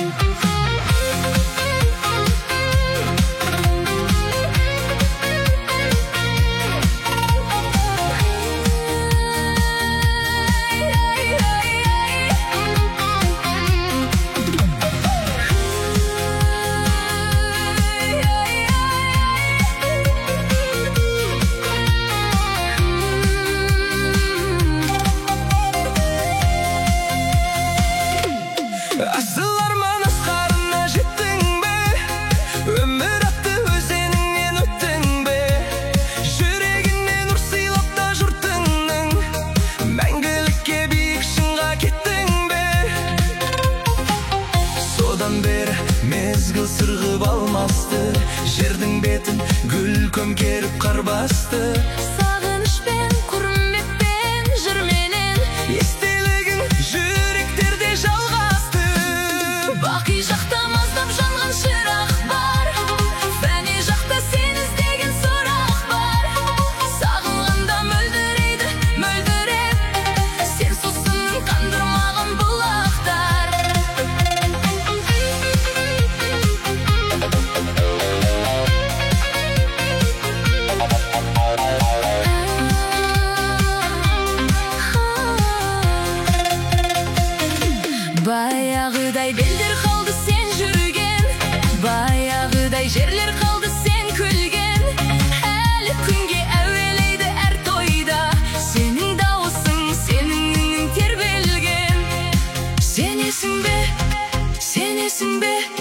Асыл арман асқарына жеттің бе? Өмір атты өзеніңнен өттің бе? Жүрегіне нұр сыйлап та жұртыңның, мәңгілікке биік шыңға кеттің бе? Содан бері мезгіл сырғып алмасты, жердің бетін гүл көмкеріп қар басты. Сағынышпен, құрметпен жүрменен Естелігін жүректерде жалғасты. Бақи жақта маздап жанған шырақ бар, фәни жақта сен іздеген сұрақ бар. Сағынғанда мөлдірейді, мөлдіреп, сен сусының қандырмаған бұлақтар. Баяғыдай белдер қалды сен жүрген, баяғыдай жерлер қалды сен күлген. Әлі күнге әуелейді әр тойда сенің дауысың, сенің үнің тербелген. Сенесің бе, сенесің бе?